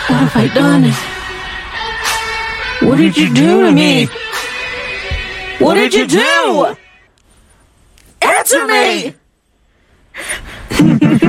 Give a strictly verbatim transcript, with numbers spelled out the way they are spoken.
What have I done? What did you do to me? What did you do? Answer me!